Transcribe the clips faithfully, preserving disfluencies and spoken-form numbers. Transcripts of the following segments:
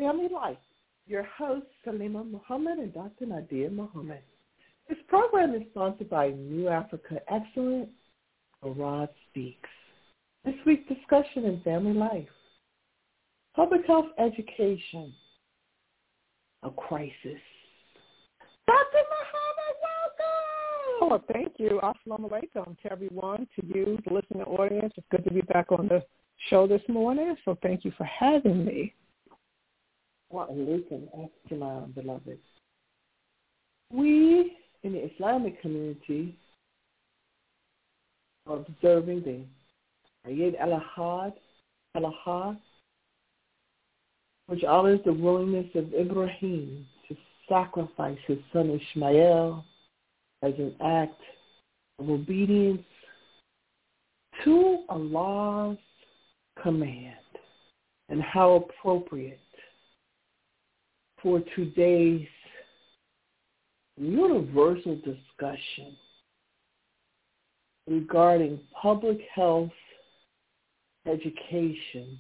Family Life. Your hosts, Salima Muhammad and Doctor Nadia Muhammad. This program is sponsored by New Africa Excellence, Rod Speaks. This week's discussion in family life. Public health education, a crisis. Doctor Muhammad, welcome! Oh, thank you. Assalamu alaikum to everyone, to you, the listening audience. It's good to be back on the show this morning, so thank you for having me. Wa alaikum assalam, beloved. We in the Islamic community are observing the Eid al-Adha, al-Adha, which honors the willingness of Ibrahim to sacrifice his son Ishmael as an act of obedience to Allah's command, and how appropriate for today's universal discussion regarding public health education,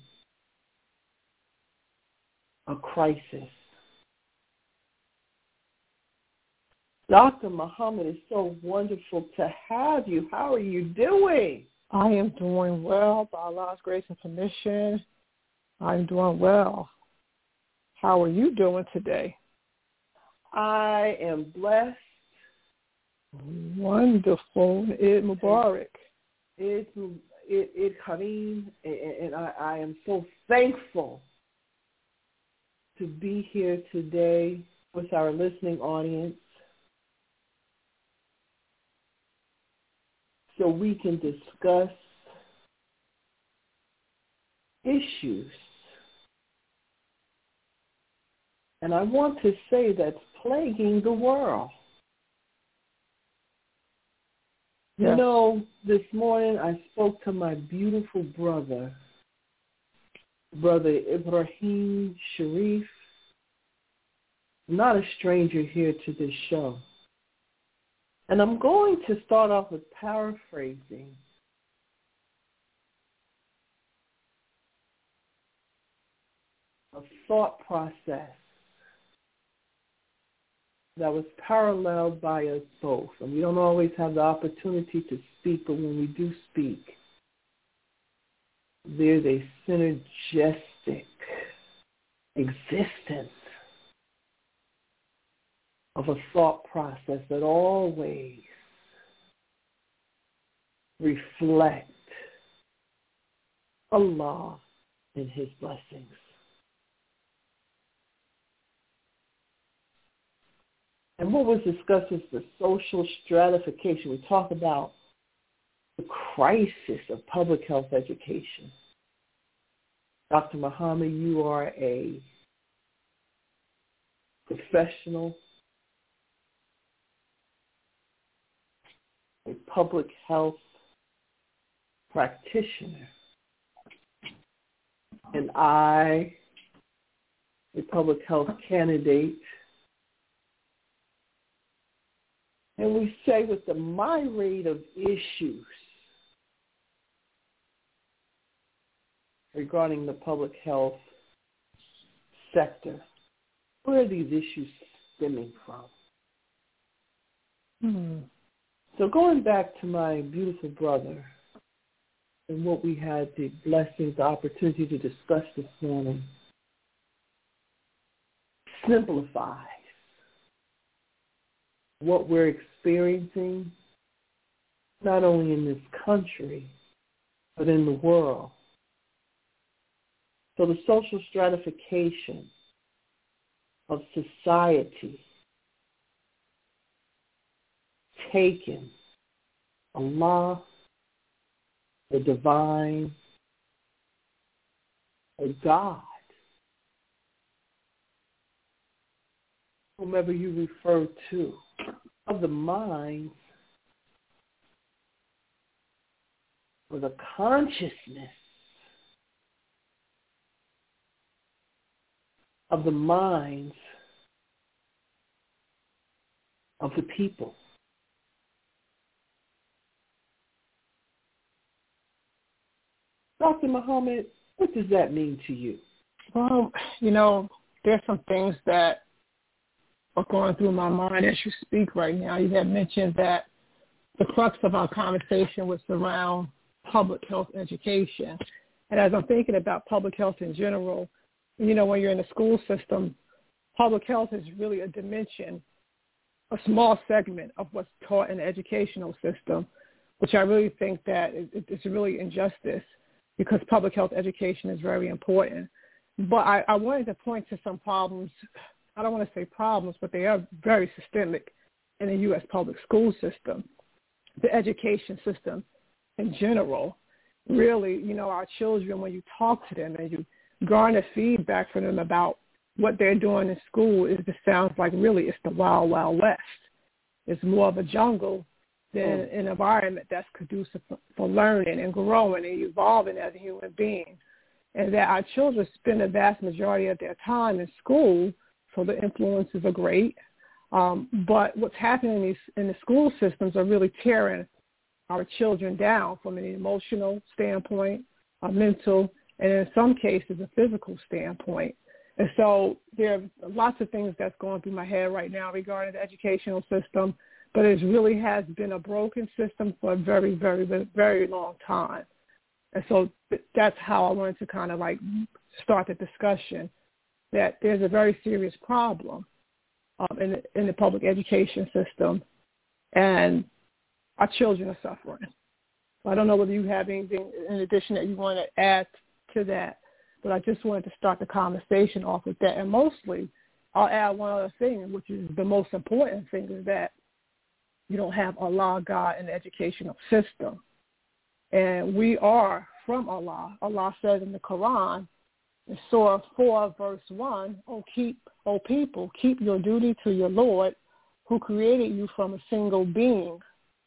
a crisis. Doctor Muhammad, it's so wonderful to have you. How are you doing? I am doing well by Allah's grace and permission. I'm doing well. How are you doing today? I am blessed. Wonderful. Eid Mubarak. Eid, Eid, Eid Kareem, and I, I am so thankful to be here today with our listening audience so we can discuss issues. And I want to say that's plaguing the world. Yes. You know, this morning I spoke to my beautiful brother, Brother Ibrahim Sharif, not a stranger here to this show. And I'm going to start off with paraphrasing a thought process that was paralleled by us both. And we don't always have the opportunity to speak, but when we do speak, there's a synergistic existence of a thought process that always reflects Allah and His blessings. And what was discussed is the social stratification. We talk about the crisis of public health education. Doctor Muhammad, you are a professional, a public health practitioner, and I, a public health candidate. And we say with the myriad of issues regarding the public health sector, where are these issues stemming from? Hmm. So going back to my beautiful brother and what we had the blessings, the opportunity to discuss this morning, simplifies what we're experiencing, not only in this country, but in the world. So the social stratification of society taken Allah, the divine, the God, whomever you refer to, of the mind or the consciousness of the minds of the people. Doctor Muhammad, what does that mean to you? Well, you know, there's some things that are going through my mind as you speak right now. You had mentioned that the crux of our conversation was around public health education. And as I'm thinking about public health in general, you know, when you're in the school system, public health is really a dimension, a small segment of what's taught in the educational system, which I really think that it's really injustice because public health education is very important. But I, I wanted to point to some problems. I don't want to say problems, but they are very systemic in the U S public school system, the education system in general. Really, you know, our children, when you talk to them and you garner feedback from them about what they're doing in school, it just sounds like really it's the wild, wild west. It's more of a jungle than mm. an environment that's conducive for, for learning and growing and evolving as a human being. And that our children spend the vast majority of their time in school, so the influences are great. Um, but what's happening in, these, in the school systems are really tearing our children down from an emotional standpoint, a mental, and in some cases a physical standpoint. And so there are lots of things that's going through my head right now regarding the educational system, but it really has been a broken system for a very, very, very long time. And so that's how I wanted to kind of like start the discussion, that there's a very serious problem um, in, the, in the public education system, and our children are suffering. I don't know whether you have anything in addition that you want to add to that, but I just wanted to start the conversation off with that. And mostly, I'll add one other thing, which is the most important thing, is that you don't have Allah, God, in the educational system. And we are from Allah. Allah says in the Quran, in Surah four, verse one, "O keep, O people, keep your duty to your Lord, who created you from a single being,"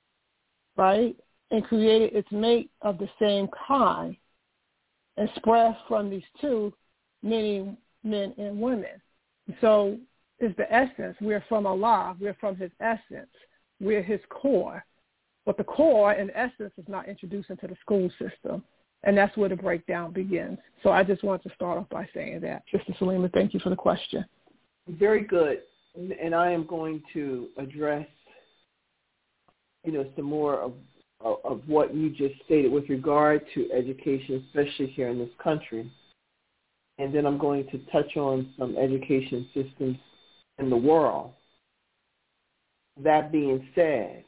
right, and created its mate of the same kind, and spread from these two many men and women. So it's the essence. We're from Allah. We're from his essence. We're his core. But the core and essence is not introduced into the school system, and that's where the breakdown begins. So I just wanted to start off by saying that. Sister Salima, thank you for the question. Very good. And I am going to address, you know, some more of, of what you just stated with regard to education, especially here in this country. And then I'm going to touch on some education systems in the world. That being said,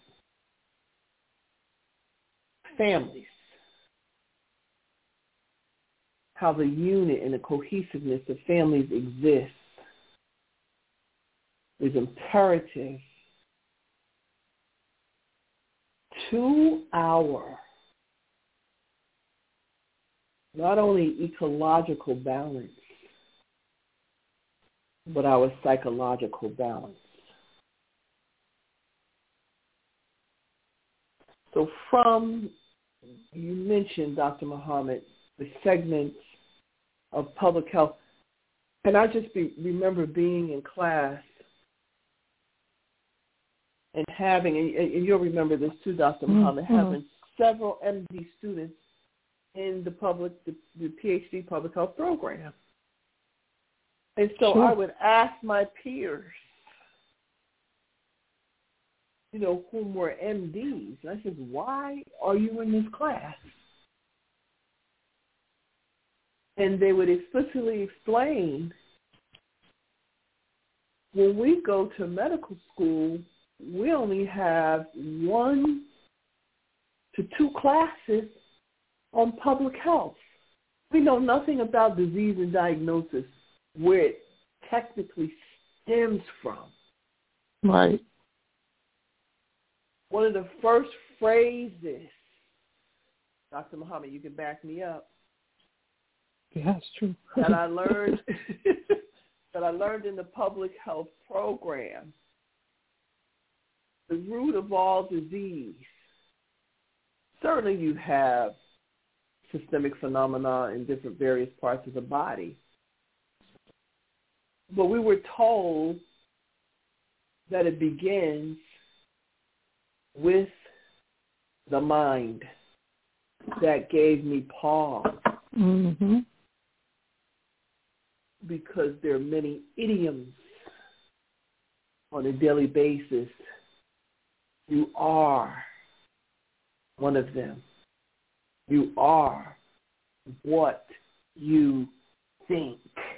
families, how the unit and the cohesiveness of families exists is imperative to our not only ecological balance, but our psychological balance. So from, you mentioned, Doctor Muhammad, the segments of public health, and I just be, remember being in class and having, and, and you'll remember this too, Doctor Mm-hmm. Muhammad, having several M D students in the public, the, the PhD public health program. And so sure. I would ask my peers, you know, whom were M Ds, and I said, why are you in this class? And they would explicitly explain, when we go to medical school, we only have one to two classes on public health. We know nothing about disease and diagnosis, where it technically stems from. Right. One of the first phrases, Doctor Muhammad, you can back me up. Yeah, it's true. that I learned that I learned in the public health program. The root of all disease. Certainly you have systemic phenomena in different various parts of the body. But we were told that it begins with the mind. That gave me pause. Mm-hmm. because there are many idioms on a daily basis. You are one of them. You are what you think.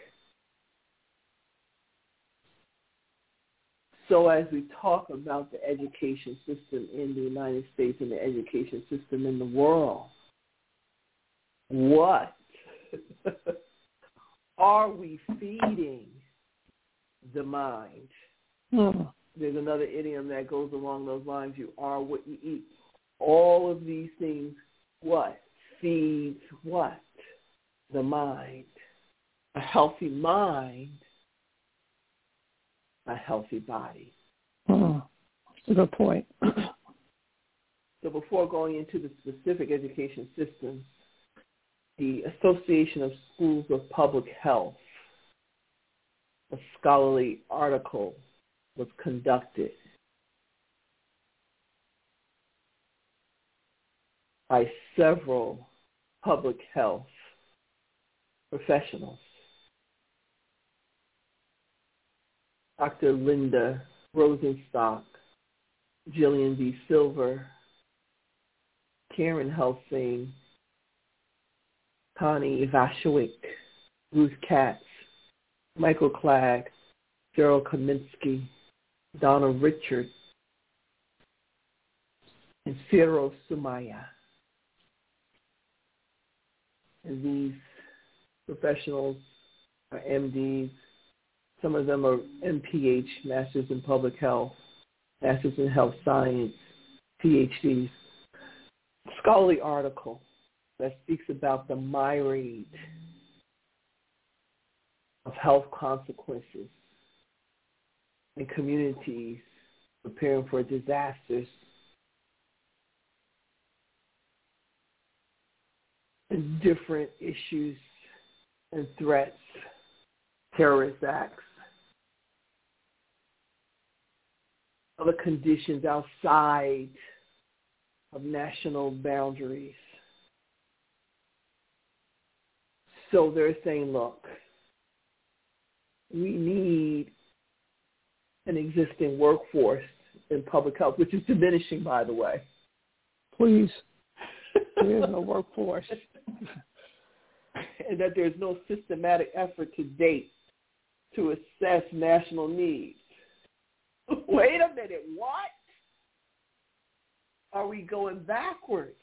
So as we talk about the education system in the United States and the education system in the world, what are we feeding the mind? Hmm. There's another idiom that goes along those lines. You are what you eat. All of these things, what? Feeds what? The mind. A healthy mind, a healthy body. Hmm. That's a good point. So before going into the specific education system, the Association of Schools of Public Health, a scholarly article was conducted by several public health professionals. Doctor Linda Rosenstock, Jillian B. Silver, Karen Helsing, Connie Ivashwick, Ruth Katz, Michael Clegg, Gerald Kaminsky, Donna Richards, and Cyril Sumaya. And these professionals are M Ds. Some of them are M P H, Masters in Public Health, Masters in Health Science, P H Ds. Scholarly article that speaks about the myriad of health consequences in communities preparing for disasters and different issues and threats, terrorist acts, other conditions outside of national boundaries. So they're saying, look, we need an existing workforce in public health, which is diminishing, by the way. Please. There is no workforce. And that there's no systematic effort to date to assess national needs. Wait a minute, what? Are we going backwards?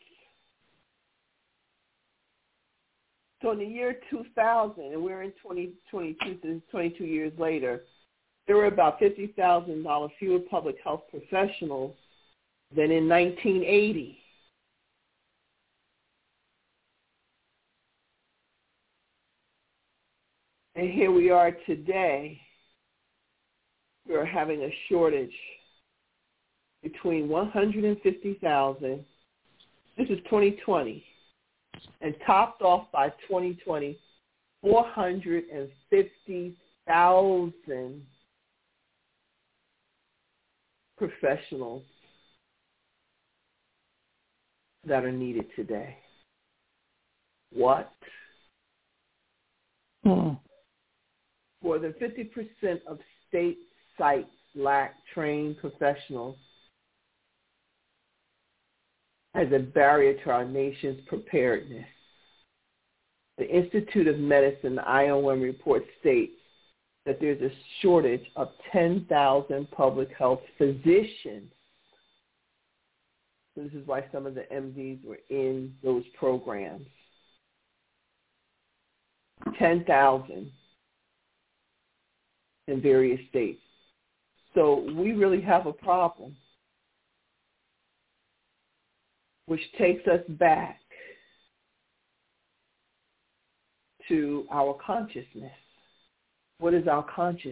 So in the year two thousand, and we're in twenty twenty-two, so twenty-two years later, there were about fifty thousand dollars fewer public health professionals than in nineteen eighty. And here we are today. We're having a shortage between one hundred fifty thousand, this is twenty twenty, and topped off by twenty twenty, four hundred fifty thousand professionals that are needed today. What? Hmm. More than fifty percent of state sites lack trained professionals as a barrier to our nation's preparedness. The Institute of Medicine, I O M report states that there's a shortage of ten thousand public health physicians. So this is why some of the M Ds were in those programs. ten thousand in various states. So we really have a problem, which takes us back to our consciousness. What is our consciousness?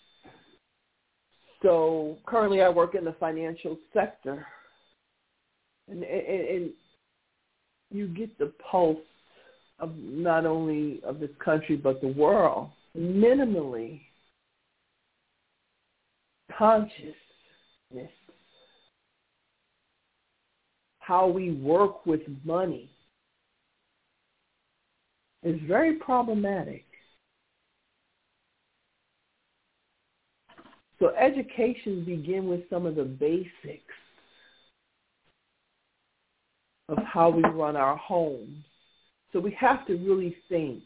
So currently I work in the financial sector, and, and, and you get the pulse of not only of this country but the world, minimally consciousness. How we work with money is very problematic. So education begins with some of the basics of how we run our homes. So we have to really think.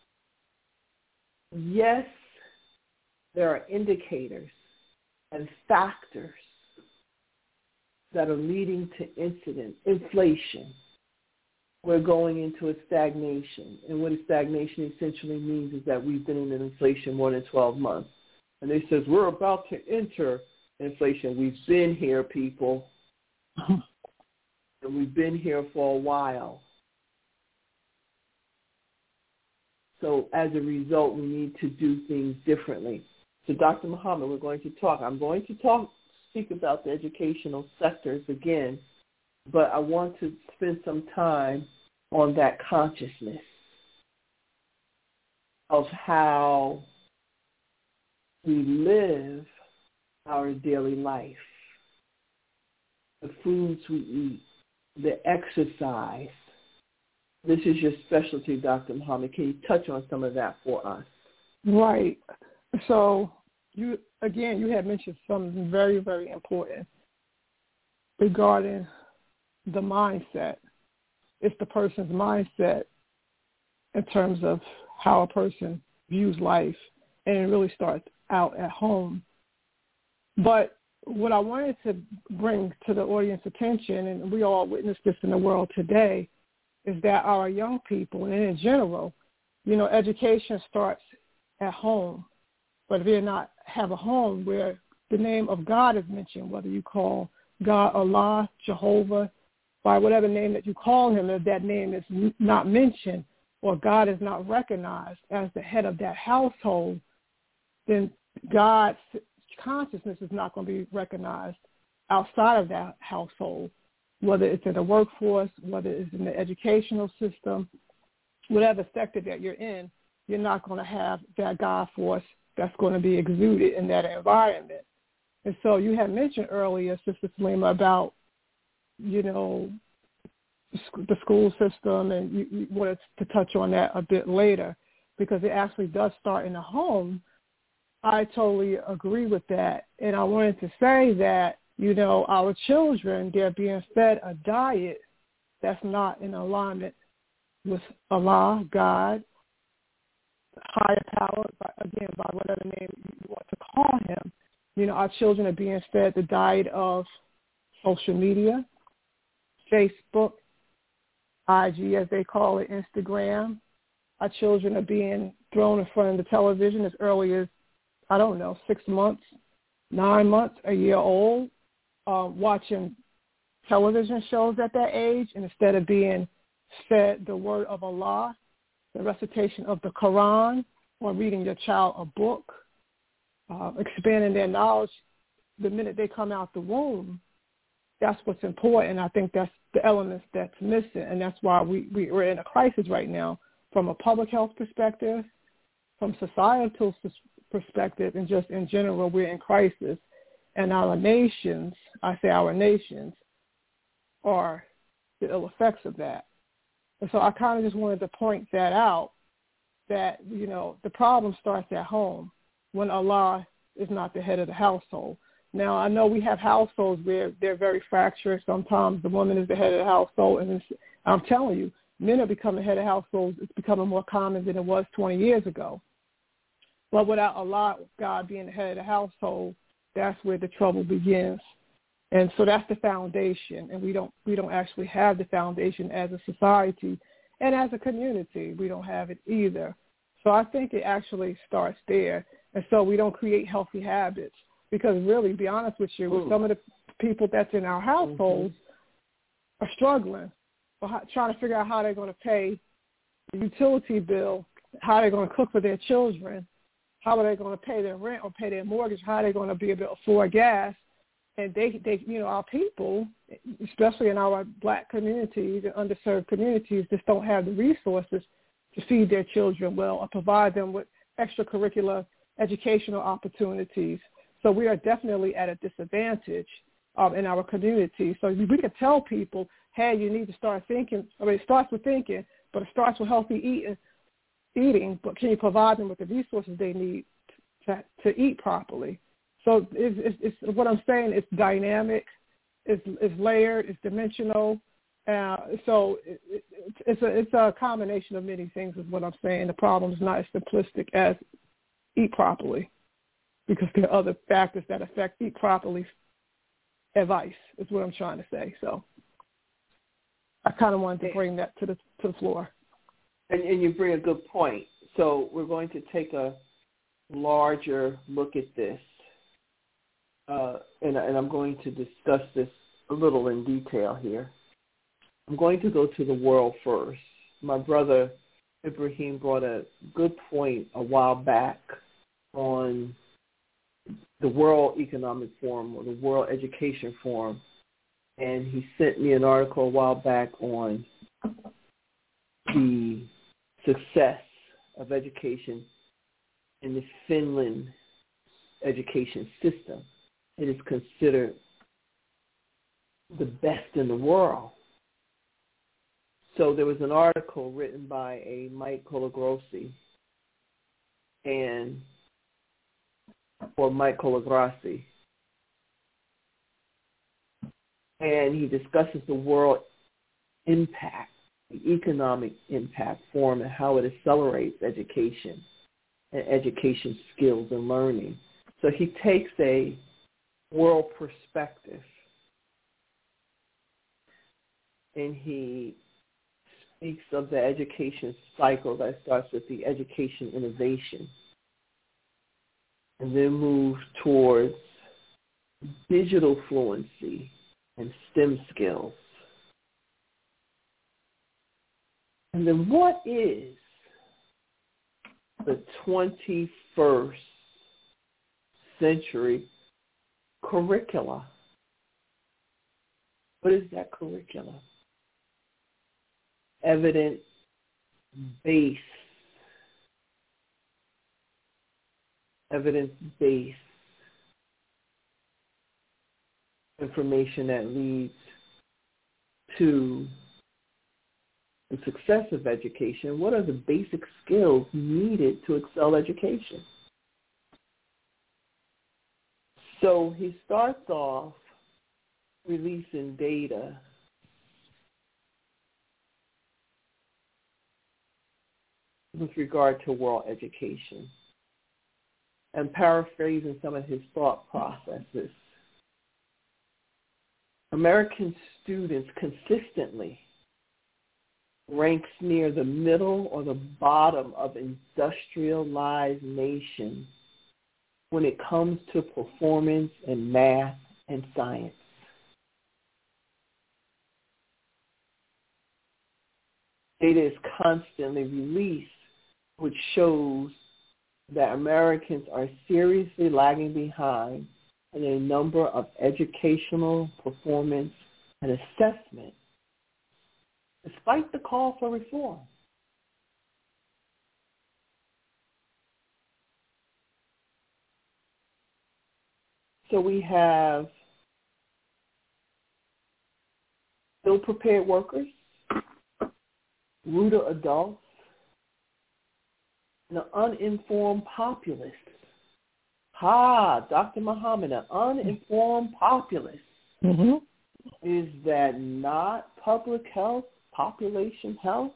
Yes, there are indicators and factors that are leading to incident, inflation. We're going into a stagnation. And what a stagnation essentially means is that we've been in an inflation more than twelve months. And they says, we're about to enter inflation. We've been here, people. And we've been here for a while. So as a result, we need to do things differently. So Doctor Muhammad, we're going to talk. I'm going to talk, speak about the educational sectors again, but I want to spend some time on that consciousness of how we live our daily life, the foods we eat, the exercise. This is your specialty, Doctor Muhammad. Can you touch on some of that for us? Right. So, you again, you had mentioned something very, very important regarding the mindset. It's the person's mindset in terms of how a person views life, and it really starts out at home. But what I wanted to bring to the audience attention, and we all witness this in the world today, is that our young people, and in general, you know, education starts at home. But if you not have a home where the name of God is mentioned, whether you call God Allah, Jehovah, by whatever name that you call him, if that name is not mentioned or God is not recognized as the head of that household, then God's consciousness is not going to be recognized outside of that household, whether it's in the workforce, whether it's in the educational system, whatever sector that you're in, you're not going to have that God force that's going to be exuded in that environment. And so you had mentioned earlier, Sister Salima, about, you know, the school system, and you, you wanted to touch on that a bit later because it actually does start in the home. I totally agree with that. And I wanted to say that, you know, our children, they're being fed a diet that's not in alignment with Allah, God, higher power, again, by whatever name you want to call him. You know, our children are being fed the diet of social media, Facebook, I G as they call it, Instagram. Our children are being thrown in front of the television as early as, I don't know, six months, nine months, a year old, uh, watching television shows at that age, and instead of being fed the word of Allah, the recitation of the Quran, or reading your child a book, uh, expanding their knowledge the minute they come out the womb, that's what's important. I think that's the elements that's missing, and that's why we, we, we're in a crisis right now from a public health perspective, from societal perspective, and just in general, we're in crisis. And our nations, I say our nations, are the ill effects of that. And so I kind of just wanted to point that out, that, you know, the problem starts at home when Allah is not the head of the household. Now, I know we have households where they're very fractured. Sometimes the woman is the head of the household, and it's, I'm telling you, men are becoming head of households. It's becoming more common than it was twenty years ago. But without Allah, God being the head of the household, that's where the trouble begins. And so that's the foundation, and we don't we don't actually have the foundation as a society, and as a community, we don't have it either. So I think it actually starts there, and so we don't create healthy habits. Because really, to be honest with you, with some of the people that's in our households mm-hmm. are struggling, or trying to figure out how they're going to pay the utility bill, how they're going to cook for their children, how are they going to pay their rent or pay their mortgage, how are they going to be able to afford gas. And they, they, you know, our people, especially in our black communities and underserved communities, just don't have the resources to feed their children well or provide them with extracurricular educational opportunities. So we are definitely at a disadvantage um, in our community. So we can tell people, hey, you need to start thinking. I mean, it starts with thinking, but it starts with healthy eating. Eating, but can you provide them with the resources they need to, to eat properly? So it's, it's, it's what I'm saying. It's dynamic, it's, it's layered, it's dimensional. Uh, so it, it, it's a it's a combination of many things. Is what I'm saying. The problem is not as simplistic as eat properly, because there are other factors that affect eat properly advice. Is what I'm trying to say. So I kind of wanted to bring that to the to the floor. And, and you bring a good point. So we're going to take a larger look at this, uh, and, and I'm going to discuss this a little in detail here. I'm going to go to the world first. My brother Ibrahim brought a good point a while back on the World Economic Forum or the World Education Forum, and he sent me an article a while back on the success of education in the Finland education system. It is considered the best in the world. So there was an article written by a Mike Colagrossi and or Mike Colagrossi, and he discusses the world impact, the economic impact form, and how it accelerates education and education skills and learning. So he takes a world perspective, and he speaks of the education cycle that starts with the education innovation and then moves towards digital fluency and STEM skills. And then what is the twenty-first century curricula? What is that curricula? Evidence-based. Evidence-based information that leads to the success of education. What are the basic skills needed to excel education? So he starts off releasing data with regard to world education and paraphrasing some of his thought processes. American students consistently ranks near the middle or the bottom of industrialized nations when it comes to performance in math and science. Data is constantly released, which shows that Americans are seriously lagging behind in a number of educational performance and assessment, despite the call for reform. So we have ill-prepared workers, ruder adults, and an uninformed populace. Ha, Doctor Muhammad, an uninformed populace. Mm-hmm. Is that not public health, population health?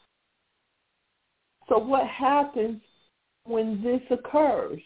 So what happens when this occurs?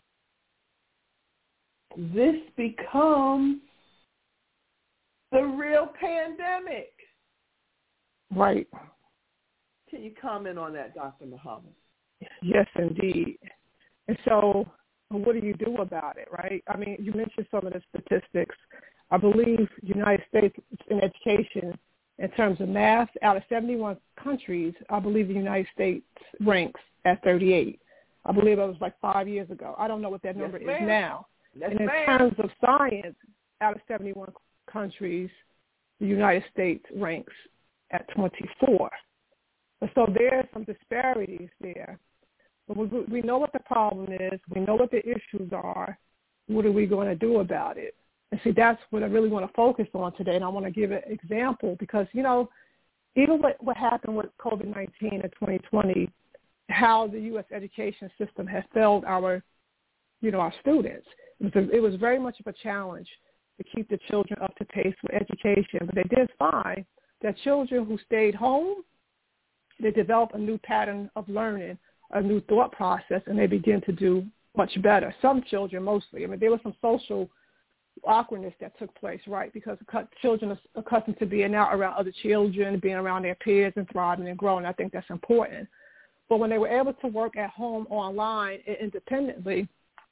This becomes the real pandemic. Right. Can you comment on that, Doctor Muhammad? Yes, indeed. And so what do you do about it, right? I mean, you mentioned some of the statistics. I believe United States in education, in terms of math, out of seventy-one countries, I believe the United States ranks at thirty-eight. I believe it was like five years ago. I don't know what that number yes, is now. Yes, and in ma'am. terms of science, out of seventy-one countries, the United States ranks at twenty-four. And so there are some disparities there. But we, we know what the problem is. We know what the issues are. What are we going to do about it? And see, that's what I really want to focus on today. And I want to give an example because, you know, even what, what happened with COVID nineteen in twenty twenty, how the U S education system has failed our, you know, our students. It was, a, it was very much of a challenge to keep the children up to pace with education. But they did find that children who stayed home, they developed a new pattern of learning, a new thought process, and they begin to do much better. Some children mostly. I mean, there was some social awkwardness that took place, right, because children are accustomed to being out around other children, being around their peers and thriving and growing. I think that's important. But when they were able to work at home online and independently,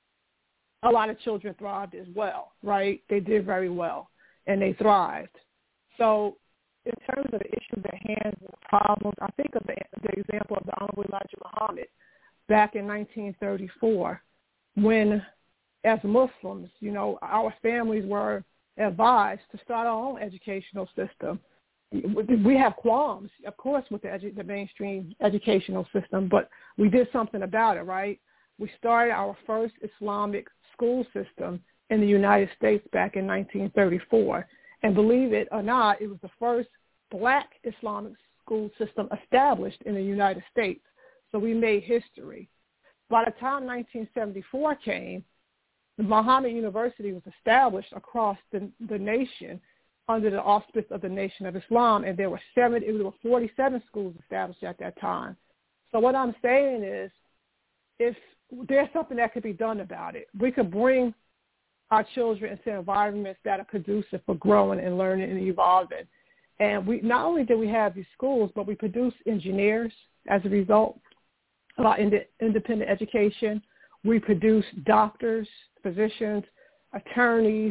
a lot of children thrived as well, right? They did very well, and they thrived. So in terms of the issues at hand, problems, I think of the, the example of the Honorable Elijah Muhammad back in nineteen thirty-four when, as Muslims, you know, our families were advised to start our own educational system. We have qualms, of course, with the, edu- the mainstream educational system, but we did something about it, right? We started our first Islamic school system in the United States back in nineteen thirty-four. And believe it or not, it was the first black Islamic school system established in the United States. So we made history. By the time nineteen seventy-four came, Muhammad University was established across the, the nation under the auspice of the Nation of Islam, and there were seven, it were forty-seven schools established at that time. So what I'm saying is, if there's something that could be done about it, we could bring our children into environments that are conducive for growing and learning and evolving. And we not only did we have these schools, but we produced engineers as a result of our ind- independent education. We produced doctors, physicians, attorneys,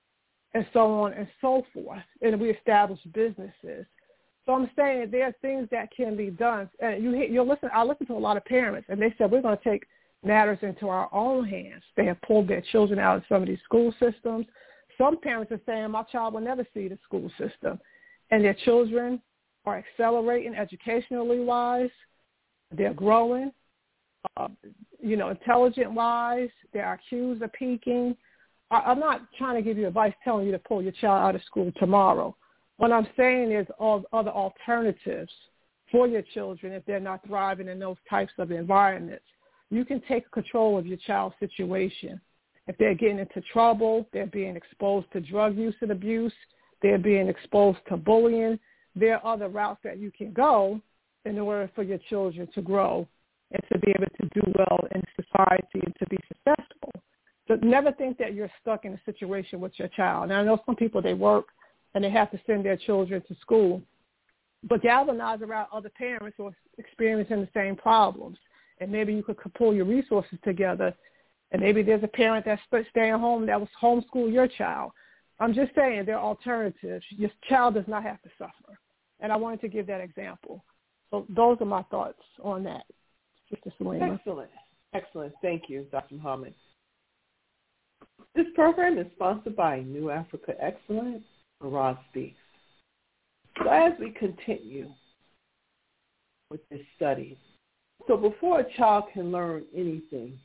and so on and so forth. And we established businesses. So I'm saying there are things that can be done. And you you'll listen. I listen to a lot of parents, and they said we're going to take matters into our own hands. They have pulled their children out of some of these school systems. Some parents are saying my child will never see the school system, and their children are accelerating educationally wise. They're growing, uh, you know, intelligent wise. Their I Qs are peaking. I, I'm not trying to give you advice telling you to pull your child out of school tomorrow. What I'm saying is all other alternatives for your children if they're not thriving in those types of environments. You can take control of your child's situation. If they're getting into trouble, they're being exposed to drug use and abuse, they're being exposed to bullying, there are other routes that you can go in order for your children to grow and to be able to do well in society and to be successful. So never think that you're stuck in a situation with your child. Now, I know some people, they work and they have to send their children to school, but galvanize around other parents who are experiencing the same problems. And maybe you could pull your resources together, and maybe there's a parent that's staying home that was homeschool your child. I'm just saying there are alternatives. Your child does not have to suffer. And I wanted to give that example. So those are my thoughts on that, Sister Salima. Excellent. Excellent. Thank you, Doctor Muhammad. This program is sponsored by New Africa Excellence, Rod Speaks. So as we continue with this study, so before a child can learn anything,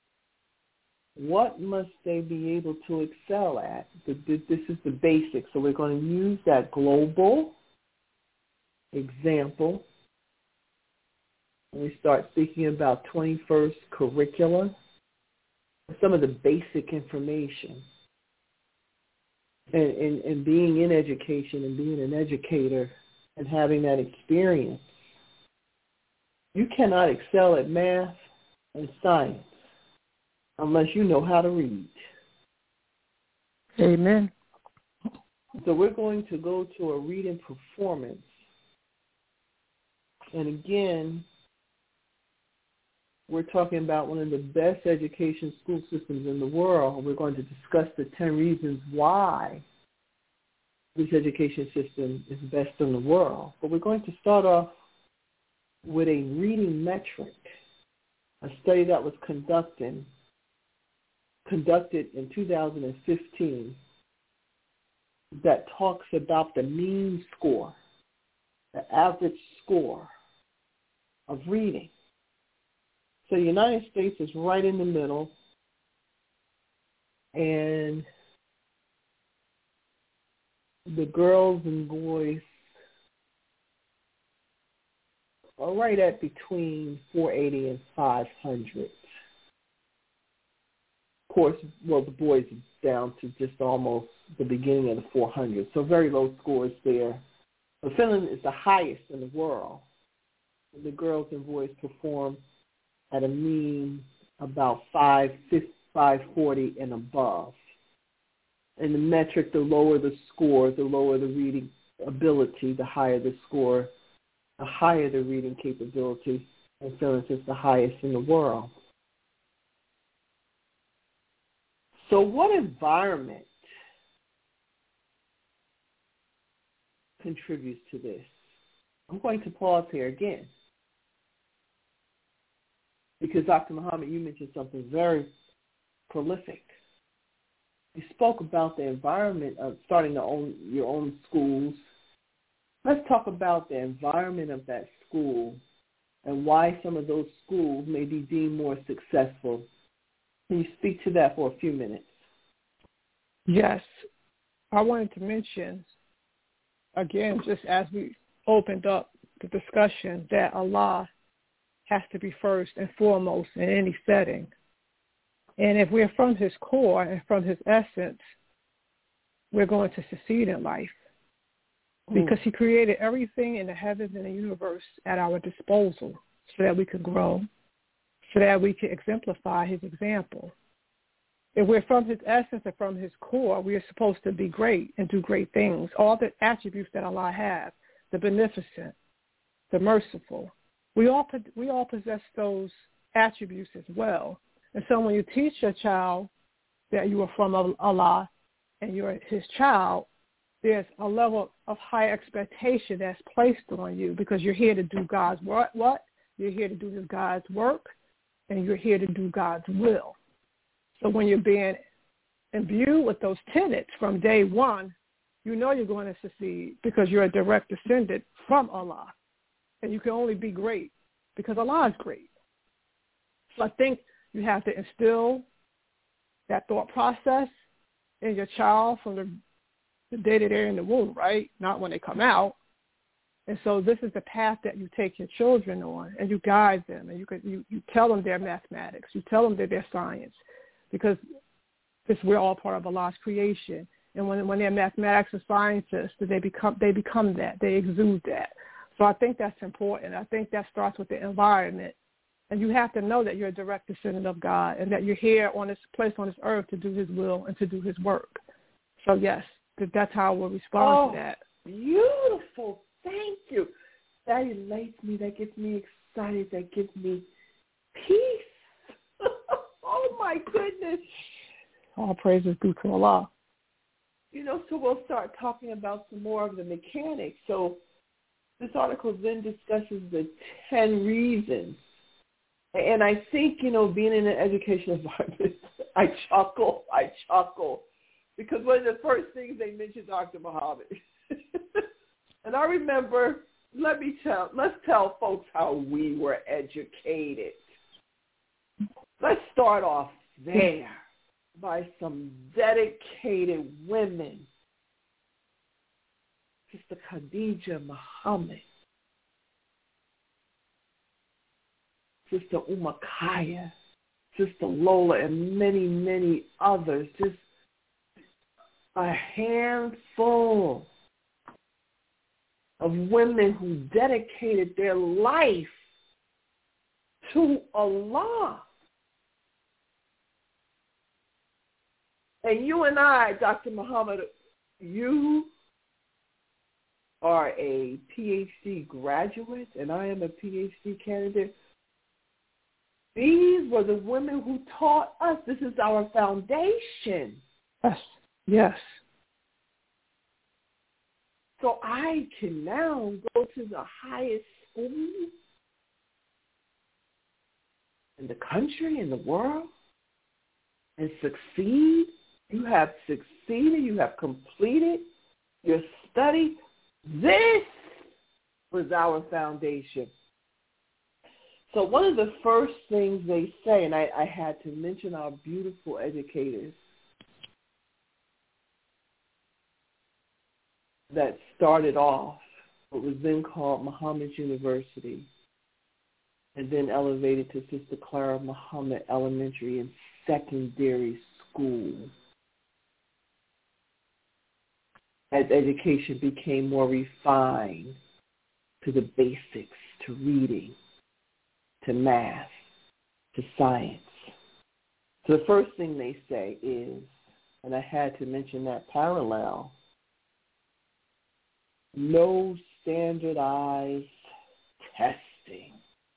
what must they be able to excel at? This is the basics. So we're going to use that global example when we start speaking about twenty-first curricula, some of the basic information. And, and, and being in education and being an educator and having that experience, you cannot excel at math and science unless you know how to read. Amen. So we're going to go to a reading performance. And again, we're talking about one of the best education school systems in the world. We're going to discuss the ten reasons why this education system is best in the world. But we're going to start off with a reading metric, a study that was conducted, conducted in two thousand fifteen that talks about the mean score, the average score of reading. So the United States is right in the middle, and the girls and boys are right at between four eighty and five hundred. course, well, the boys down to just almost the beginning of the four hundreds, so very low scores there. But Finland is the highest in the world. The girls and boys perform at a mean about five forty and above. And the metric, the lower the score, the lower the reading ability, the higher the score, the higher the reading capability. And Finland is the highest in the world. So what environment contributes to this? I'm going to pause here again, because Doctor Muhammad, you mentioned something very prolific. You spoke about the environment of starting the own, your own schools. Let's talk about the environment of that school and why some of those schools may be deemed more successful. Can you speak to that for a few minutes? Yes. I wanted to mention, again, just as we opened up the discussion, that Allah has to be first and foremost in any setting. And if we're from his core and from his essence, we're going to succeed in life. Because he created everything in the heavens and the universe at our disposal so that we could grow, so that we could exemplify his example. If we're from his essence and from his core, we are supposed to be great and do great things. All the attributes that Allah has, the beneficent, the merciful, we all we all possess those attributes as well. And so when you teach your child that you are from Allah and you're his child, there's a level of high expectation that's placed on you, because you're here to do God's work. What? You're here to do God's work, and you're here to do God's will. So when you're being imbued with those tenets from day one, you know you're going to succeed because you're a direct descendant from Allah. And you can only be great because Allah is great. So I think you have to instill that thought process in your child from the, the day that they're in the womb, right? Not when they come out. And so this is the path that you take your children on, and you guide them, and you could, you, you tell them their mathematics. You tell them that they're science, because this, we're all part of Allah's creation. And when when they're mathematics and scientists, they become they become that. They exude that. So I think that's important. I think that starts with the environment. And you have to know that you're a direct descendant of God, and that you're here on this place on this earth to do his will and to do his work. So yes, that's how we'll respond oh, to that. Beautiful. Thank you. That elates me. That gets me excited. That gives me peace. Oh, my goodness. All praises due to Allah. You know, so we'll start talking about some more of the mechanics. So this article then discusses the ten reasons. And I think, you know, being in an educational environment, I chuckle, I chuckle, because one of the first things they mentioned, Doctor Muhammad. And I remember, let me tell, let's tell folks how we were educated. Let's start off there by some dedicated women. Sister Khadija Muhammad, Sister Umakaya, Sister Lola, and many, many others. Just a handful of women who dedicated their life to Allah. And you and I, Doctor Muhammad, you are a P H D graduate, and I am a P H D candidate. These were the women who taught us. This is our foundation. Yes, yes. So I can now go to the highest school in the country, in the world, and succeed. You have succeeded. You have completed your study. This was our foundation. So one of the first things they say, and I, I had to mention our beautiful educators that started off what was then called Muhammad University, and then elevated to Sister Clara Muhammad Elementary and secondary school, as education became more refined to the basics, to reading, to math, to science. So the first thing they say is, and I had to mention that parallel, no standardized testing.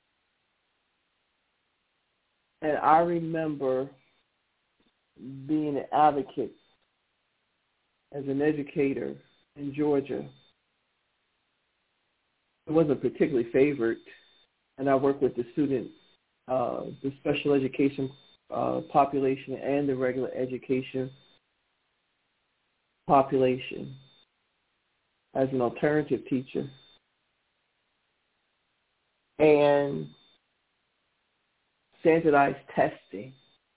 And I remember being an advocate as an educator in Georgia. It wasn't particularly favored, and I worked with the student, uh, the special education uh, population and the regular education population as an alternative teacher. And standardized testing.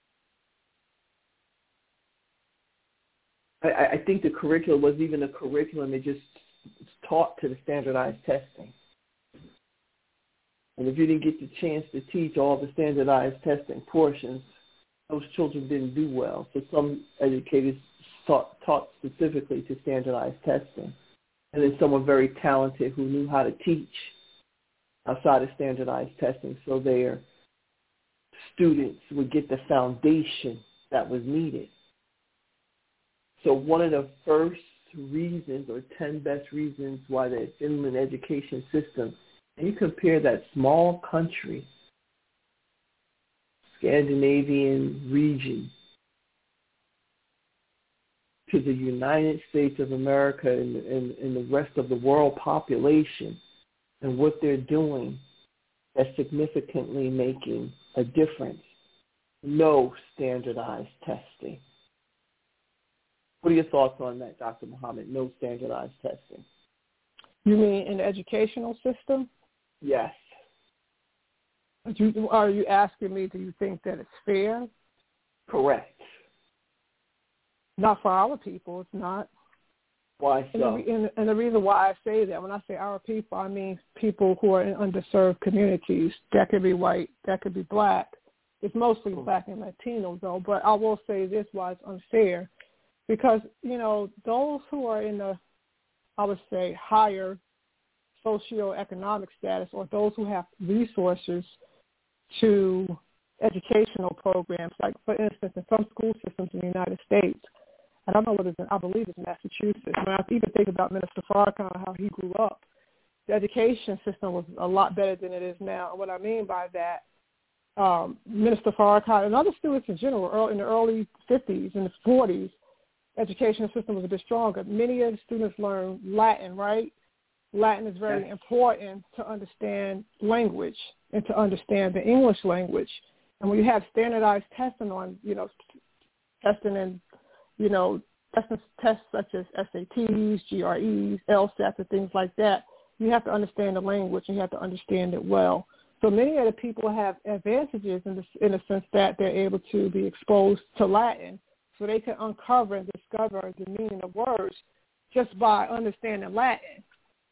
I, I think the curriculum was even a curriculum that just taught to the standardized testing. And if you didn't get the chance to teach all the standardized testing portions, those children didn't do well. So some educators taught, taught specifically to standardized testing. And then someone very talented who knew how to teach outside of standardized testing, so their students would get the foundation that was needed. So one of the first reasons, or ten best reasons why the Finland education system, and you compare that small country, Scandinavian region, to the United States of America and, and, and the rest of the world population, and what they're doing that's significantly making a difference. No standardized testing. What are your thoughts on that, Doctor Muhammad? No standardized testing. You mean in the educational system? Yes. Are you asking me, do you think that it's fair? Correct. Not for our people, it's not. Why so? And the, and, and the reason why I say that, when I say our people, I mean people who are in underserved communities. That could be white, that could be black. It's mostly oh. black and Latino, though. But I will say this, why it's unfair. Because, you know, those who are in the, I would say, higher socioeconomic status, or those who have resources to educational programs, like, for instance, in some school systems in the United States, I don't know what it's in, I believe it's Massachusetts. When I even think about Minister Farrakhan, how he grew up, the education system was a lot better than it is now. And what I mean by that, um, Minister Farrakhan and other students in general, early, in the early fifties and the forties, education system was a bit stronger. Many of the students learned Latin, right? Latin is very yes. important to understand language and to understand the English language. And when you have standardized testing on, you know, testing and, you know, testing tests such as S A Ts, G R Es, LSATs, and things like that, you have to understand the language and you have to understand it well. So many of the people have advantages in the, in the sense that they're able to be exposed to Latin, so they can uncover and discover the meaning of words just by understanding Latin.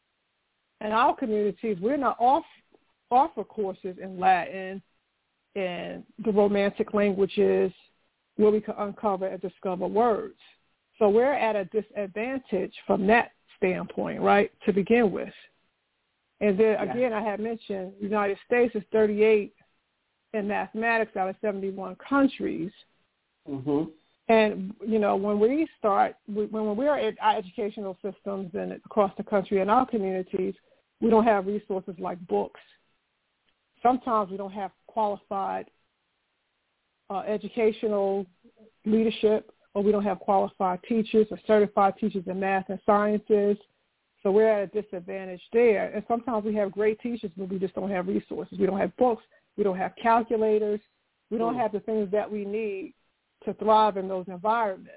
In our communities, we're not off, offer courses in Latin and the Romantic languages where we can uncover and discover words. So we're at a disadvantage from that standpoint, right, to begin with. And then, yeah. again, I had mentioned the United States is thirty-eight in mathematics out of seventy-one countries. Mm-hmm. And, you know, when we start, when, when we're in our educational systems and across the country in our communities, we don't have resources like books. Sometimes we don't have qualified uh, educational leadership, or we don't have qualified teachers or certified teachers in math and sciences. So we're at a disadvantage there. And sometimes we have great teachers, but we just don't have resources. We don't have books. We don't have calculators. We don't have the things that we need to thrive in those environments.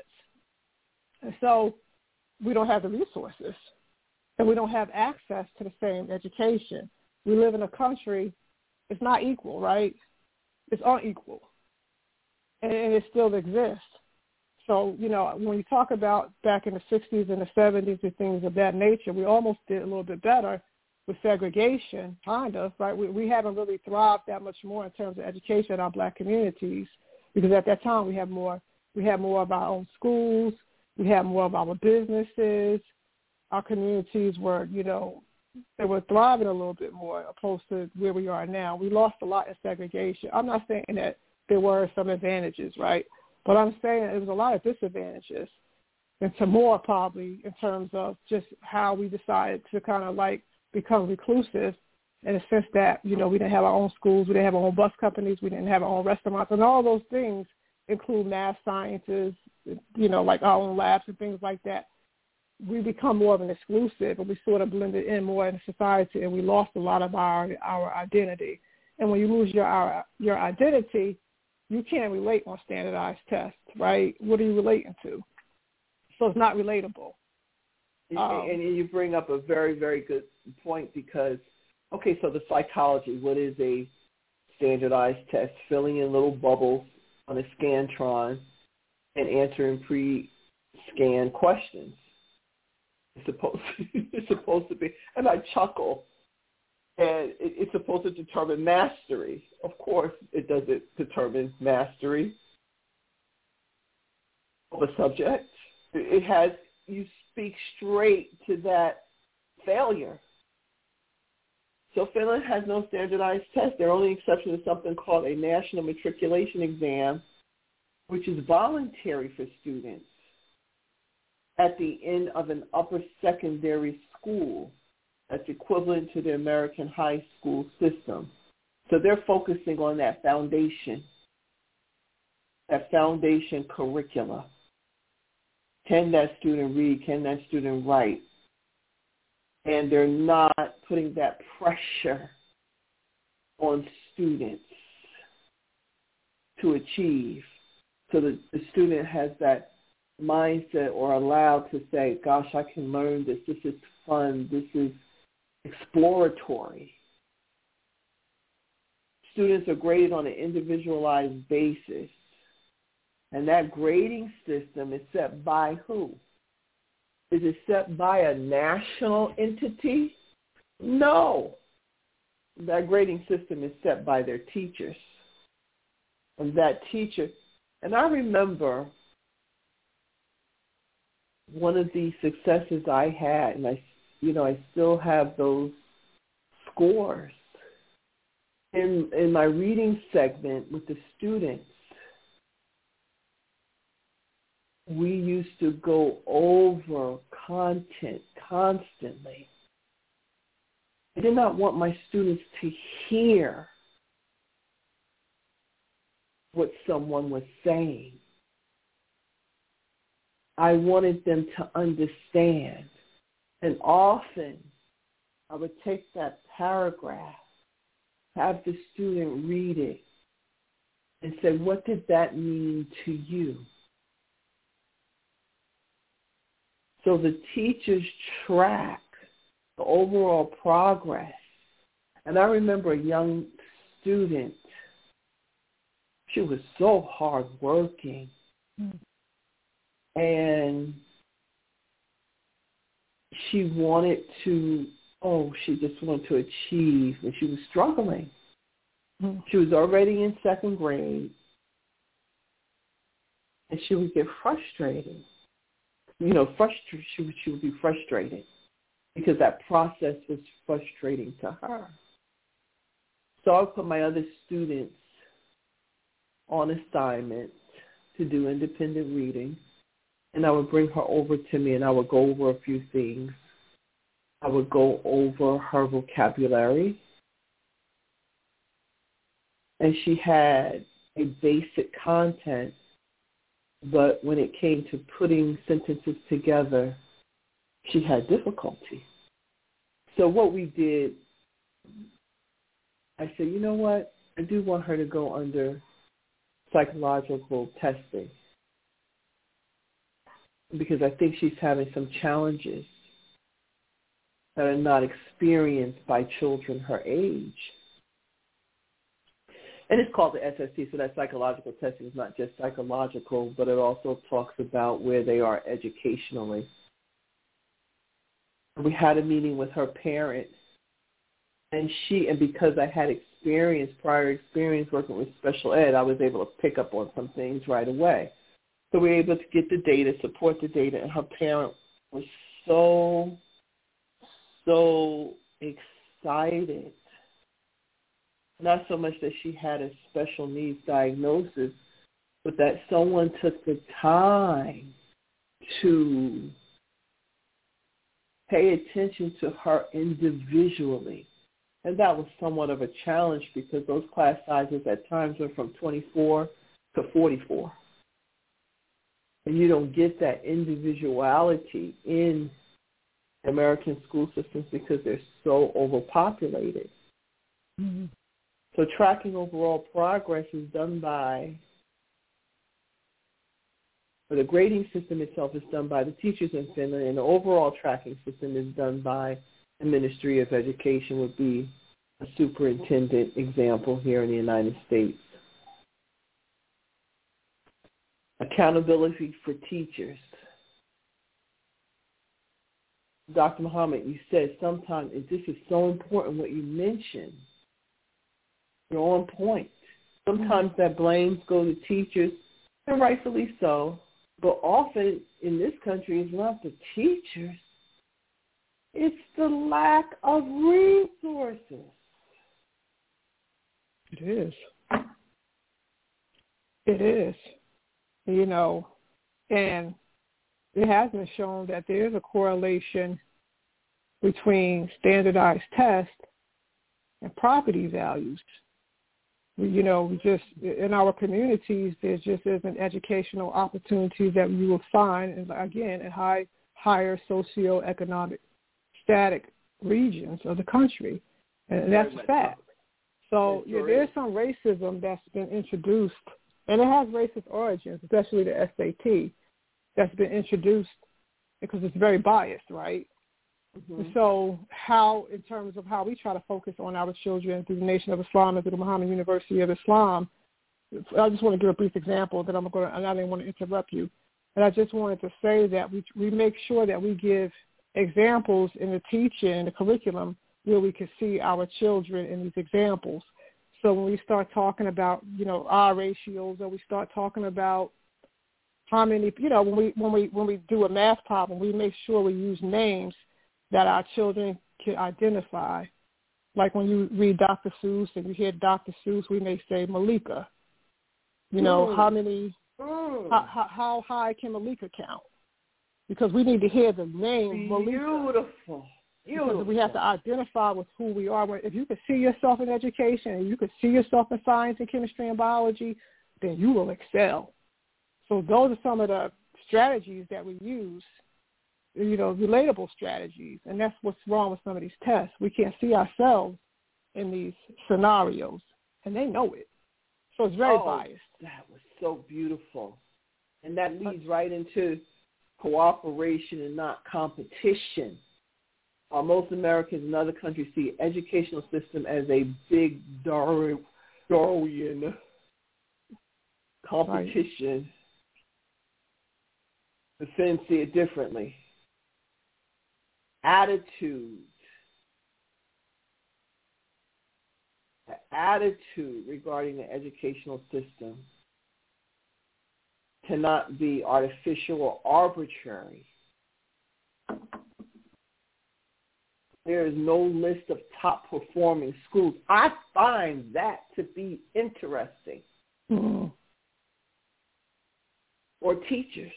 And so we don't have the resources, and we don't have access to the same education. We live in a country, it's not equal, right? It's unequal, and, and it still exists. So, you know, when you talk about back in the sixties and the seventies and things of that nature, we almost did a little bit better with segregation, kind of, right? We, we haven't really thrived that much more in terms of education in our black communities. because at that time we had more we had more of our own schools, we had more of our businesses, our communities were, you know, they were thriving a little bit more opposed to where we are now. We lost a lot in segregation. I'm not saying that there were some advantages, right? But I'm saying it was a lot of disadvantages, and some more probably in terms of just how we decided to kind of like become reclusive in the sense that, you know, we didn't have our own schools, we didn't have our own bus companies, we didn't have our own restaurants, and all those things include math sciences, you know, like our own labs and things like that. We become more of an exclusive, and we sort of blended in more in society, and we lost a lot of our our identity. And when you lose your our, your identity, you can't relate on standardized tests, right? What are you relating to? So it's not relatable. Um, and you bring up a very, very good point because, okay, so the psychology, what is a standardized test? Filling in little bubbles on a Scantron and answering pre-scanned questions. It's supposed to, it's supposed to be, and I chuckle, and it, it's supposed to determine mastery. Of course, it doesn't determine mastery of a subject. It has, you speak straight to that failure. So Finland has no standardized test. Their only exception is something called a national matriculation exam, which is voluntary for students at the end of an upper secondary school that's equivalent to the American high school system. So they're focusing on that foundation, that foundation curricula. Can that student read? Can that student write? And they're not putting that pressure on students to achieve. So that the student has that mindset or allowed to say, gosh, I can learn this. This is fun. This is exploratory. Students are graded on an individualized basis. And that grading system is set by who? Is it set by a national entity? No. That grading system is set by their teachers. And that teacher, and I remember one of the successes I had, and I, you know, I still have those scores in in my reading segment with the students. We used to go over content constantly. I did not want my students to hear what someone was saying. I wanted them to understand. And often I would take that paragraph, have the student read it, and say, what did that mean to you? So the teachers track the overall progress. And I remember a young student, she was so hardworking. Mm. And she wanted to, oh, she just wanted to achieve, and she was struggling. Mm. She was already in second grade, and she would get frustrated. You know, frustra- she, would, she would be frustrated because that process was frustrating to her. So I would put my other students on assignment to do independent reading, and I would bring her over to me, and I would go over a few things. I would go over her vocabulary, and she had a basic content, but when it came to putting sentences together, she had difficulty. So what we did, I said, you know what? I do want her to go under psychological testing because I think she's having some challenges that are not experienced by children her age. And it's called the S S T, so that psychological testing is not just psychological, but it also talks about where they are educationally. We had a meeting with her parent, and she, and because I had experience, prior experience working with special ed, I was able to pick up on some things right away. So we were able to get the data, support the data, and her parent was so, so excited. Not so much that she had a special needs diagnosis, but that someone took the time to pay attention to her individually. And that was somewhat of a challenge because those class sizes at times were from twenty-four to forty-four. And you don't get that individuality in American school systems because they're so overpopulated. Mm-hmm. So tracking overall progress is done by, or the grading system itself is done by the teachers in Finland, and the overall tracking system is done by the Ministry of Education, would be a superintendent example here in the United States. Accountability for teachers. Doctor Muhammad, you said sometimes, and this is so important what you mentioned, you're on point. Sometimes that blames go to teachers, and rightfully so, but often in this country it's not the teachers, it's the lack of resources. It is. It is. You know, and it has been shown that there is a correlation between standardized tests and property values. You know, just in our communities, there just isn't educational opportunities that you will find, and again, in high, higher socioeconomic static regions of the country, and that's a fact. So yeah, there's some racism that's been introduced, and it has racist origins, especially the S A T, that's been introduced because it's very biased, right? Mm-hmm. And so how, in terms of how we try to focus on our children through the Nation of Islam and through the Muhammad University of Islam, I just want to give a brief example that I'm going to, and I didn't want to interrupt you, and I just wanted to say that we we make sure that we give examples in the teaching and the curriculum where we can see our children in these examples. So when we start talking about, you know, R ratios, or we start talking about how many, you know, when we when we when we do a math problem, we make sure we use names that our children can identify. Like when you read Doctor Seuss and you hear Doctor Seuss, we may say Malika. You know, mm. how many, mm. how, how, how high can Malika count? Because we need to hear the name Malika. Beautiful. Beautiful. Because we have to identify with who we are. If you can see yourself in education and you can see yourself in science and chemistry and biology, then you will excel. So those are some of the strategies that we use, you know, relatable strategies. And that's what's wrong with some of these tests. We can't see ourselves in these scenarios, and they know it. So it's very oh, biased. That was so beautiful. And that leads right into cooperation and not competition. Uh, most Americans in other countries see educational system as a big Darwinian competition. Right. The Finns see it differently. Attitude. The attitude regarding the educational system cannot be artificial or arbitrary. There is no list of top performing schools. I find that to be interesting. Mm-hmm. Or teachers.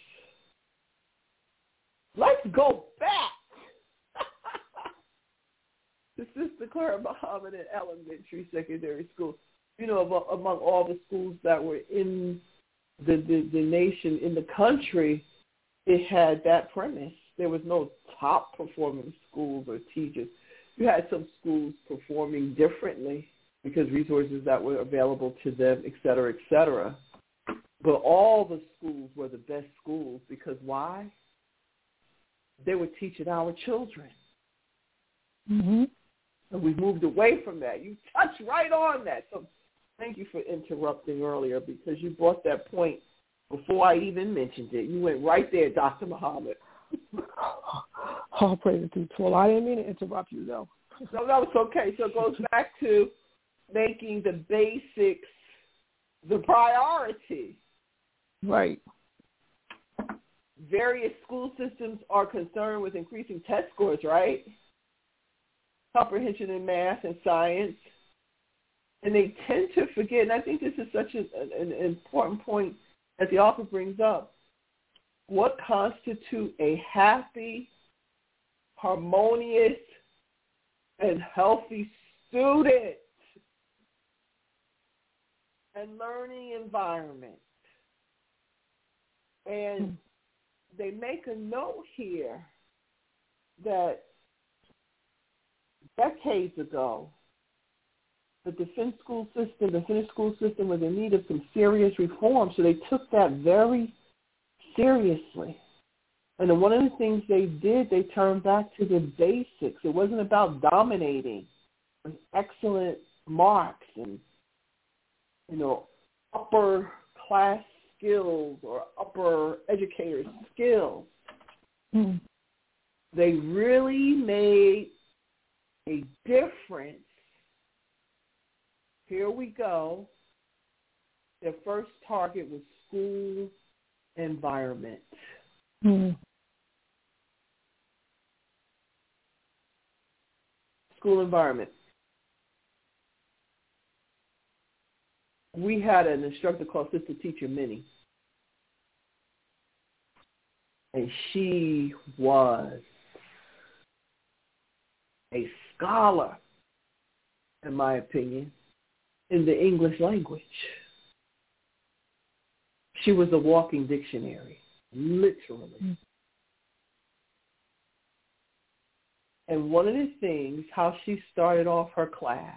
Let's go back. The Sister Clara Muhammad Elementary Secondary School. You know, among, among all the schools that were in the, the, the nation, in the country, it had that premise. There was no top performing schools or teachers. You had some schools performing differently because resources that were available to them, et cetera, et cetera. But all the schools were the best schools because why? They were teaching our children. Mm-hmm. And we've moved away from that. You touched right on that. So thank you for interrupting earlier because you brought that point before I even mentioned it. You went right there, Doctor Muhammad. Oh, praise the Well, I didn't mean to interrupt you, though. No, no, it's okay. So it goes back to making the basics the priority. Right. Various school systems are concerned with increasing test scores, right? Comprehension in math and science. And they tend to forget, and I think this is such a, an important point that the author brings up, what constitutes a happy, harmonious, and healthy student and learning environment. And they make a note here that decades ago, the defense school system, the Finnish school system was in need of some serious reform, so they took that very seriously. And then one of the things they did, they turned back to the basics. It wasn't about dominating with excellent marks and, you know, upper class skills or upper educator skills. Mm. They really made a difference. Here we go. Their first target was school environment. Mm. School environment. We had an instructor called Sister Teacher Minnie. And she was a scholar, in my opinion, in the English language. She was a walking dictionary, literally. Mm. And one of the things, how she started off her class,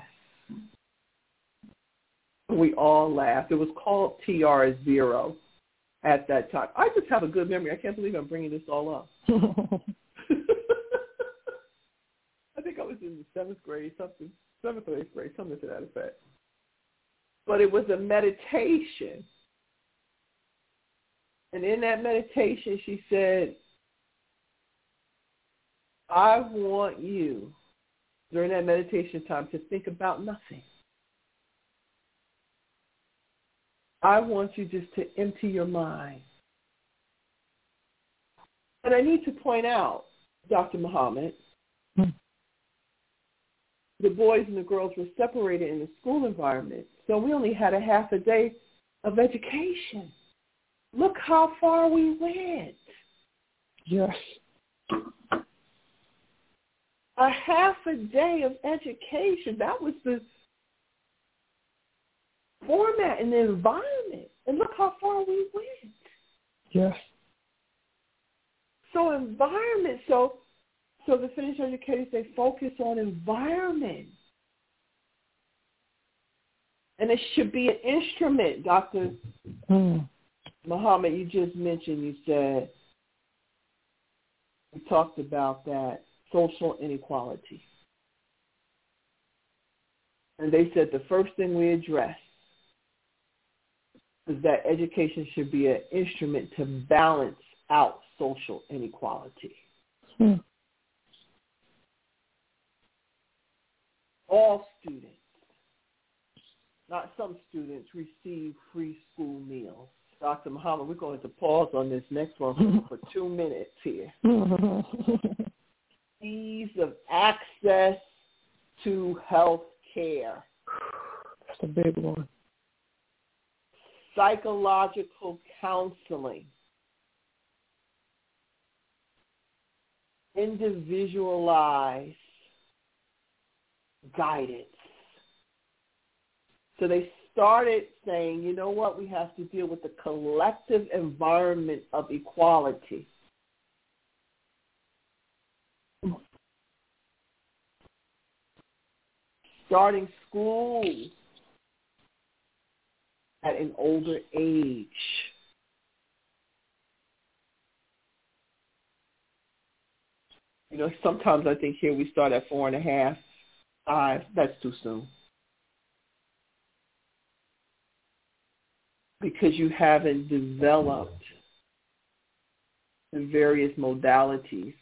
we all laughed. It was called T R zero at that time. I just have a good memory. I can't believe I'm bringing this all up. I think I was in the seventh grade, something, seventh or eighth grade, something to that effect. But it was a meditation. And in that meditation, she said, I want you, during that meditation time, to think about nothing. I want you just to empty your mind. And I need to point out, Doctor Muhammad, hmm. the boys and the girls were separated in the school environment, so we only had a half a day of education. Look how far we went. Yes. A half a day of education. That was the format and the environment. And look how far we went. Yes. So environment, so so the Finnish educators, they focus on environment. And it should be an instrument, Doctor Mm. Muhammad, you just mentioned, you said, you talked about that social inequality. And they said the first thing we address is that education should be an instrument to balance out social inequality. Hmm. All students, not some students, receive free school meals. Doctor Muhammad, we're going to pause on this next one for two minutes here. Ease of access to health care. That's a big one. Psychological counseling. Individualized guidance. So they started saying, you know what, we have to deal with the collective environment of equality. Starting school at an older age. You know, sometimes I think here we start at four and a half, five. That's too soon. Because you haven't developed the various modalities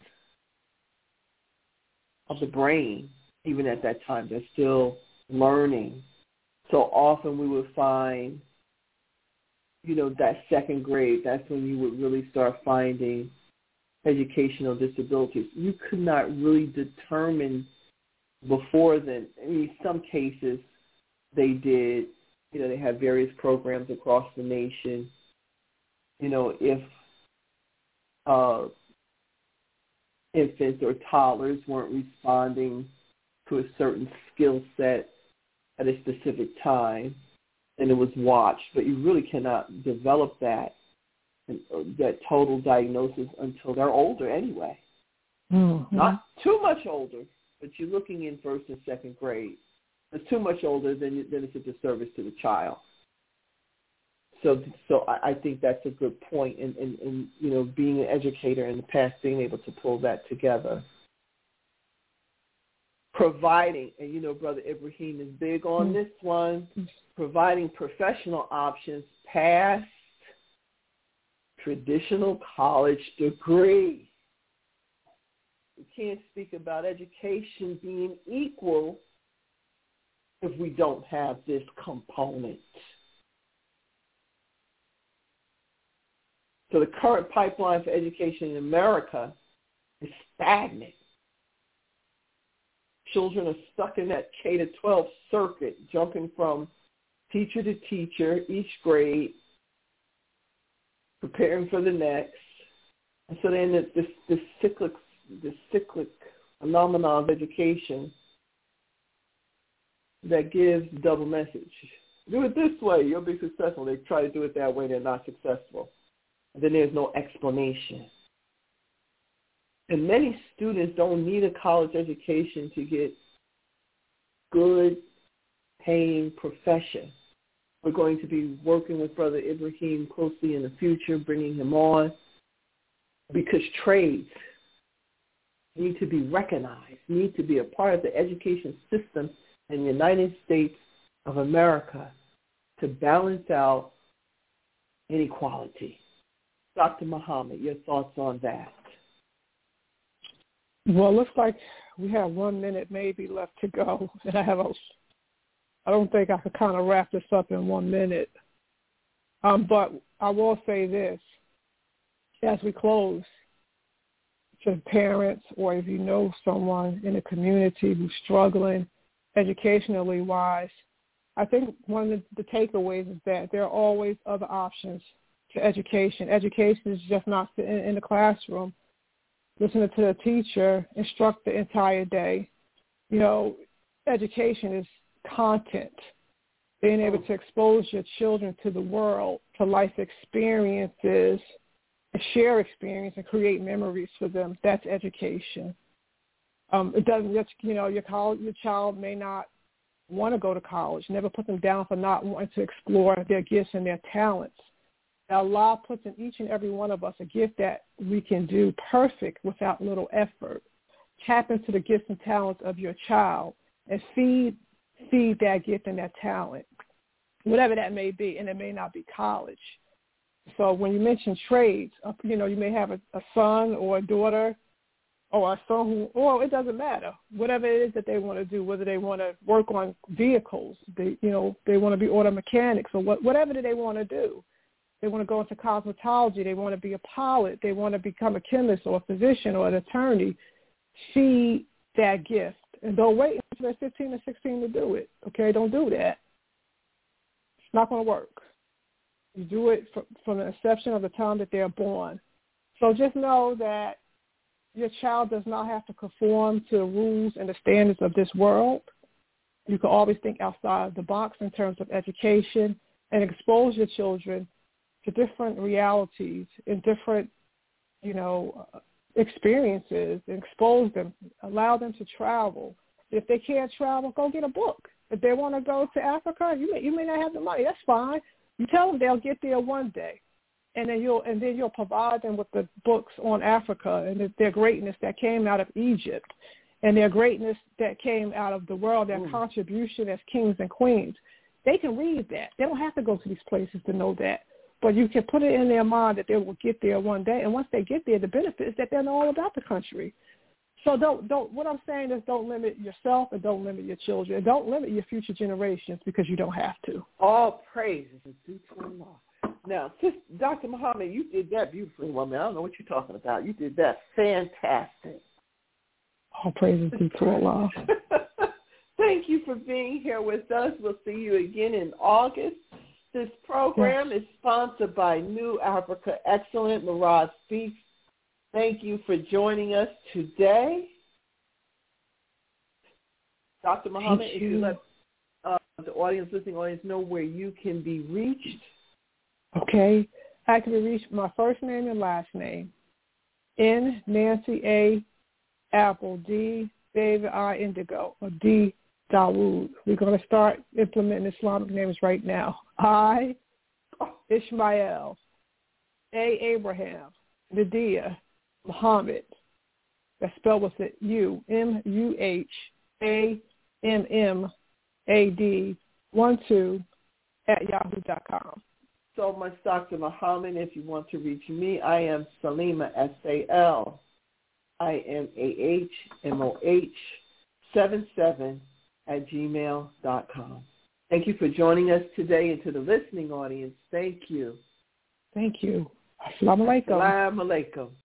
of the brain, even at that time. They're still learning So often we would find, you know, that second grade, that's when you would really start finding educational disabilities. You could not really determine before then. I mean, some cases they did, you know, they had various programs across the nation. You know, if uh, infants or toddlers weren't responding to a certain skill set at a specific time, then it was watched. But you really cannot develop that that total diagnosis until they're older anyway. Mm-hmm. Not too much older, but you're looking in first and second grade. If it's too much older, then then it's a disservice to the child. So so I, I think that's a good point in, in, in, you know, being an educator in the past, being able to pull that together. Providing, and you know, Brother Ibrahim is big on mm-hmm. this one, providing professional options past traditional college degree. We can't speak about education being equal if we don't have this component. So the current pipeline for education in America is stagnant. Children are stuck in that K to twelve circuit, jumping from teacher to teacher, each grade, preparing for the next. And so then this, this, this cyclic, this cyclic phenomenon of education that gives the double message. Do it this way, you'll be successful. They try to do it that way, they're not successful. And then there's no explanation. And many students don't need a college education to get good paying profession. We're going to be working with Brother Ibrahim closely in the future, bringing him on, because trades need to be recognized, need to be a part of the education system in the United States of America to balance out inequality. Doctor Muhammad, your thoughts on that? Well, it looks like we have one minute maybe left to go, and I have a I don't think I could kind of wrap this up in one minute. Um, but I will say this, as we close, to parents, or if you know someone in the community who's struggling educationally wise, I think one of the, the takeaways is that there are always other options to education. Education is just not sitting in the classroom, listening to the teacher, instruct the entire day. You know, education is content, being able to expose your children to the world, to life experiences, and share experience and create memories for them. That's education. Um, it doesn't just, you know, your, college, your child may not want to go to college. Never put them down for not wanting to explore their gifts and their talents. Allah puts in each and every one of us a gift that we can do perfect without little effort. Tap into the gifts and talents of your child and feed feed that gift and that talent, whatever that may be, and it may not be college. So when you mention trades, you know, you may have a, a son or a daughter or a son who, or it doesn't matter, whatever it is that they want to do, whether they want to work on vehicles, they, you know, they want to be auto mechanics or what, whatever they want to do. They want to go into cosmetology. They want to be a pilot. They want to become a chemist or a physician or an attorney. See that gift. And don't wait until they're fifteen or sixteen to do it. Okay, don't do that. It's not going to work. You do it from, from the inception of the time that they're born. So just know that your child does not have to conform to the rules and the standards of this world. You can always think outside the box in terms of education and expose your children to different realities and different, you know, uh, experiences, and expose them, allow them to travel. If they can't travel, go get a book. If they want to go to Africa, you may you may not have the money. That's fine. You tell them they'll get there one day, and then you'll and then you'll provide them with the books on Africa and their greatness that came out of Egypt, and their greatness that came out of the world, their mm. contribution as kings and queens. They can read that. They don't have to go to these places to know that. But you can put it in their mind that they will get there one day. And once they get there, the benefit is that they'll know all about the country. So don't don't. What I'm saying is, don't limit yourself and don't limit your children. And don't limit your future generations because you don't have to. All praises is due to Allah. Now, Sister Doctor Muhammad, you did that beautifully, woman. I don't know what you're talking about. You did that fantastic. All praises due to Allah. Thank you for being here with us. We'll see you again in August. This program yes. is sponsored by New Africa Excellent. Murad Speaks. Thank you for joining us today. Doctor Muhammad, Thank if you. you let uh, the audience, listening audience, know where you can be reached. Okay. I can be reached my first name and last name. N, Nancy A, Apple, D, David I, Indigo, or D, Dawood. We're going to start implementing Islamic names right now. I, Ishmael, A, Abraham, Nadia, Muhammad. That's spelled with it, U, M U H A M M A D, one two, at yahoo dot com. So much, Doctor Muhammad. If you want to reach me, I am Salima, S A L I M A H M O H seven seven at gmail dot com. Thank you for joining us today, and to the listening audience, thank you. Thank you. Assalamu alaikum. Assalamu alaikum.